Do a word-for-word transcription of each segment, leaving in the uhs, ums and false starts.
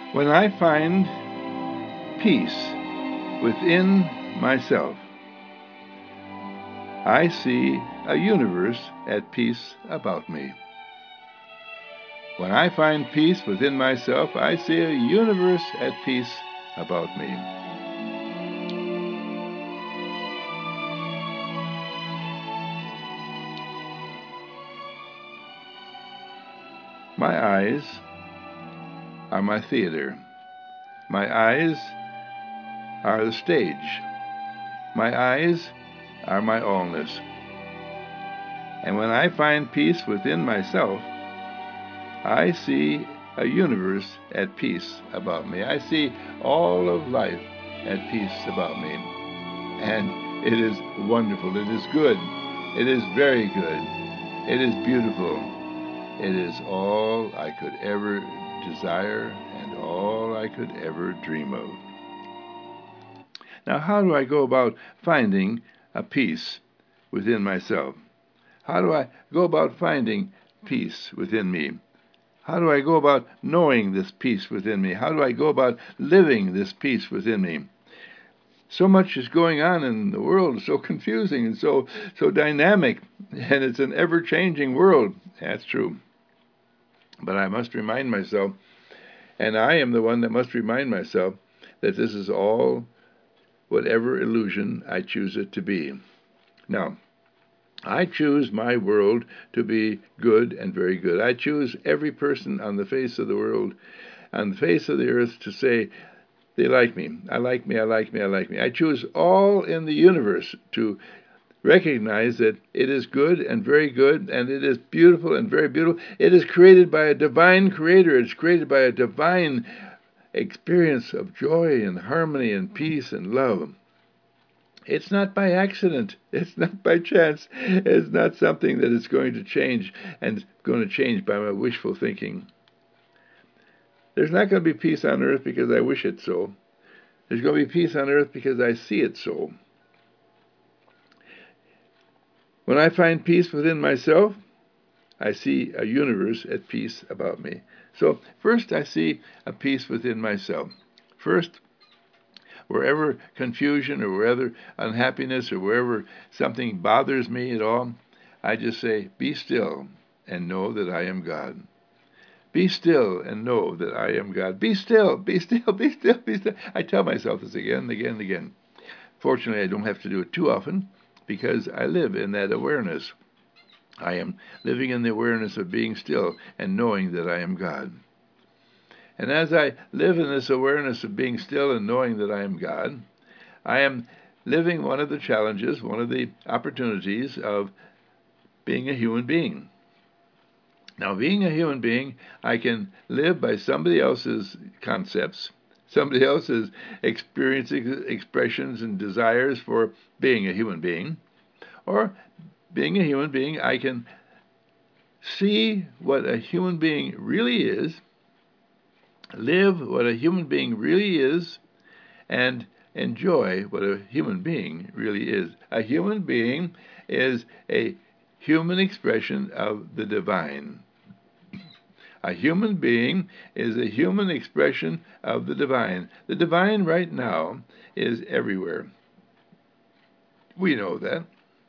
When I find peace within myself, I see a universe at peace about me. When I find peace within myself, I see a universe at peace about me. My eyes are my theater. My eyes are the stage. My eyes are my allness. And when I find peace within myself, I see a universe at peace about me. I see all of life at peace about me. And it is wonderful. It is good. It is very good. It is beautiful. It is all I could ever desire and all I could ever dream of. Now, how do I go about finding a peace within myself? How do I go about finding peace within me? How do I go about knowing this peace within me? How do I go about living this peace within me? So much is going on in the world, so confusing and so so dynamic, and it's an ever-changing world. That's true. But I must remind myself, and I am the one that must remind myself, that this is all whatever illusion I choose it to be. Now, I choose my world to be good and very good. I choose every person on the face of the world, on the face of the earth, to say, they like me, I like me, I like me, I like me. I choose all in the universe to recognize that it is good and very good, and it is beautiful and very beautiful. It is created by a divine creator. It's created by a divine experience of joy and harmony and peace and love. It's not by accident. It's not by chance. It's not something that is going to change and going to change by my wishful thinking. There's not going to be peace on earth because I wish it so. There's going to be peace on earth because I see it so. When I find peace within myself, I see a universe at peace about me. So first I see a peace within myself. First, wherever confusion or wherever unhappiness or wherever something bothers me at all, I just say, be still and know that I am God. Be still and know that I am God. Be still, be still, be still, be still. I tell myself this again and again and again. Fortunately, I don't have to do it too often because I live in that awareness. I am living in the awareness of being still and knowing that I am God. And as I live in this awareness of being still and knowing that I am God, I am living one of the challenges, one of the opportunities of being a human being. Now, being a human being, I can live by somebody else's concepts, somebody else's experiences, expressions, and desires for being a human being. Or, being a human being, I can see what a human being really is, live what a human being really is, and enjoy what a human being really is. A human being is a human expression of the divine. A human being is a human expression of the divine. The divine right now is everywhere. We know that.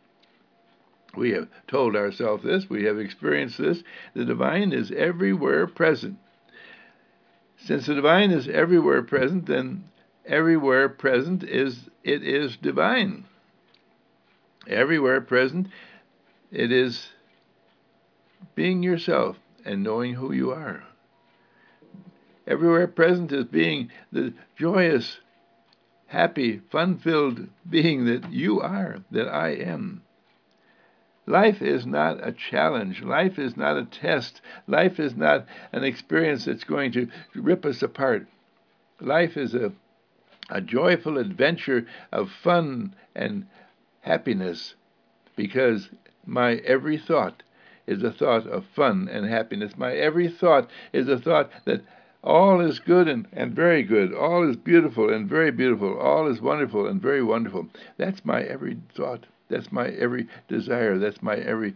We have told ourselves this. We have experienced this. The divine is everywhere present. Since the divine is everywhere present, then everywhere present is it is divine. Everywhere present, it is being yourself and knowing who you are. Everywhere present is being the joyous, happy, fun-filled being that you are, that I am. Life is not a challenge. Life is not a test. Life is not an experience that's going to rip us apart. Life is a, a joyful adventure of fun and happiness, because my every thought is a thought of fun and happiness. My every thought is a thought that all is good and, and very good. All is beautiful and very beautiful. All is wonderful and very wonderful. That's my every thought. That's my every desire. That's my every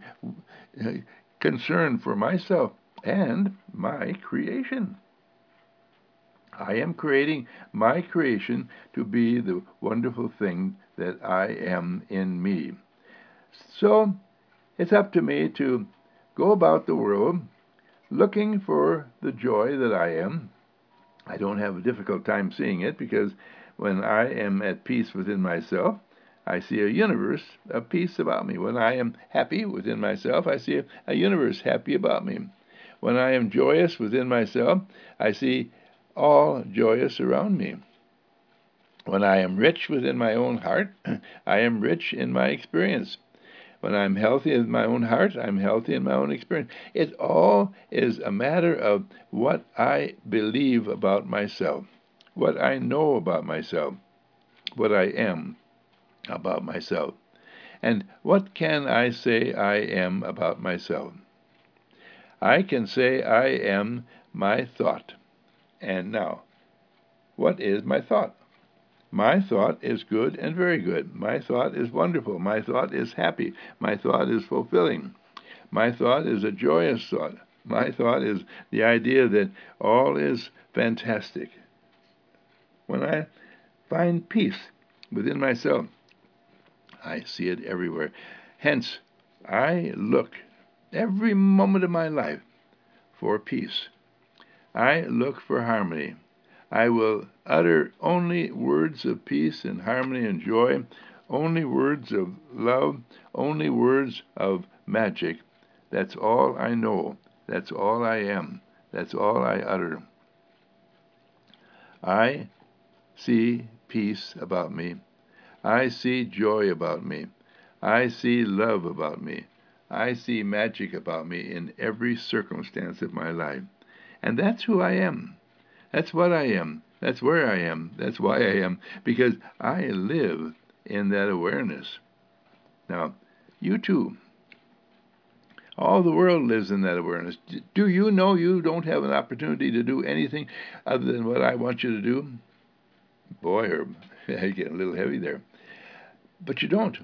concern for myself and my creation. I am creating my creation to be the wonderful thing that I am in me. So it's up to me to go about the world looking for the joy that I am. I don't have a difficult time seeing it, because when I am at peace within myself, I see a universe of peace about me. When I am happy within myself, I see a, a universe happy about me. When I am joyous within myself, I see all joyous around me. When I am rich within my own heart, I am rich in my experience. When I'm healthy in my own heart, I'm healthy in my own experience. It all is a matter of what I believe about myself, what I know about myself, what I am about myself. And what can I say I am about myself? I can say I am my thought. And now, what is my thought? My thought is good and very good. My thought is wonderful. My thought is happy. My thought is fulfilling. My thought is a joyous thought. My thought is the idea that all is fantastic. When I find peace within myself, I see it everywhere. Hence, I look every moment of my life for peace. I look for harmony. I will utter only words of peace and harmony and joy, only words of love, only words of magic. That's all I know. That's all I am. That's all I utter. I see peace about me. I see joy about me. I see love about me. I see magic about me in every circumstance of my life. And that's who I am. That's what I am. That's where I am. That's why I am. Because I live in that awareness. Now, you too. All the world lives in that awareness. Do you know you don't have an opportunity to do anything other than what I want you to do? Boy, you're getting a little heavy there. But you don't.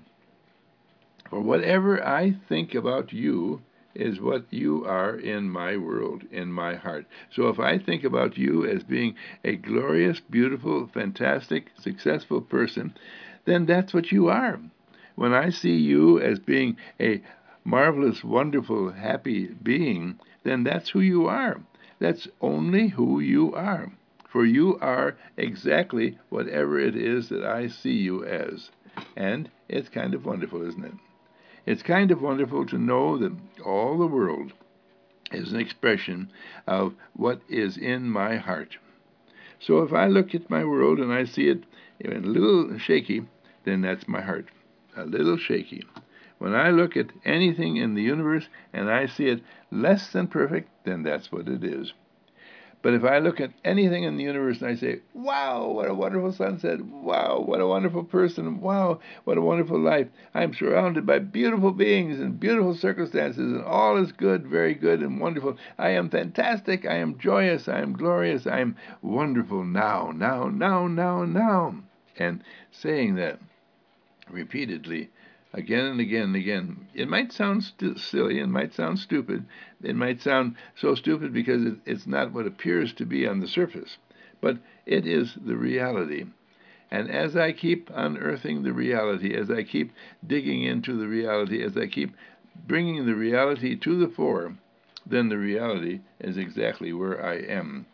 For whatever I think about you is what you are in my world, in my heart. So if I think about you as being a glorious, beautiful, fantastic, successful person, then that's what you are. When I see you as being a marvelous, wonderful, happy being, then that's who you are. That's only who you are. For you are exactly whatever it is that I see you as. And it's kind of wonderful, isn't it? It's kind of wonderful to know that all the world is an expression of what is in my heart. So if I look at my world and I see it a little shaky, then that's my heart, a little shaky. When I look at anything in the universe and I see it less than perfect, then that's what it is. But if I look at anything in the universe and I say, wow, what a wonderful sunset, wow, what a wonderful person, wow, what a wonderful life, I'm surrounded by beautiful beings and beautiful circumstances, and all is good, very good, and wonderful. I am fantastic, I am joyous, I am glorious, I am wonderful now, now, now, now, now. And saying that repeatedly, again and again and again. It might sound st- silly, it might sound stupid, it might sound so stupid because it, it's not what appears to be on the surface, but it is the reality. And as I keep unearthing the reality, as I keep digging into the reality, as I keep bringing the reality to the fore, then the reality is exactly where I am.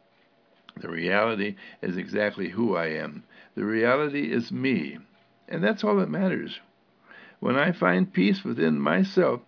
The reality is exactly who I am. The reality is me. And that's all that matters. When I find peace within myself,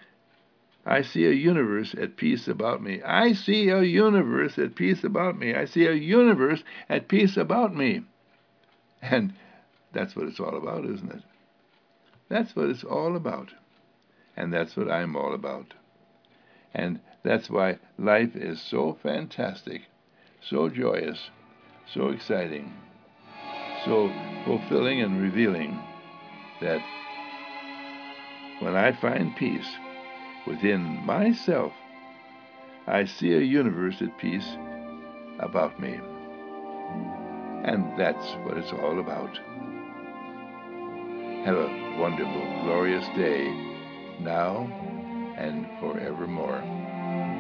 I see a universe at peace about me. I see a universe at peace about me. I see a universe at peace about me. And that's what it's all about, isn't it? That's what it's all about. And that's what I'm all about. And that's why life is so fantastic, so joyous, so exciting, so fulfilling and revealing, that when I find peace within myself, I see a universe at peace about me. And that's what it's all about. Have a wonderful, glorious day, now and forevermore.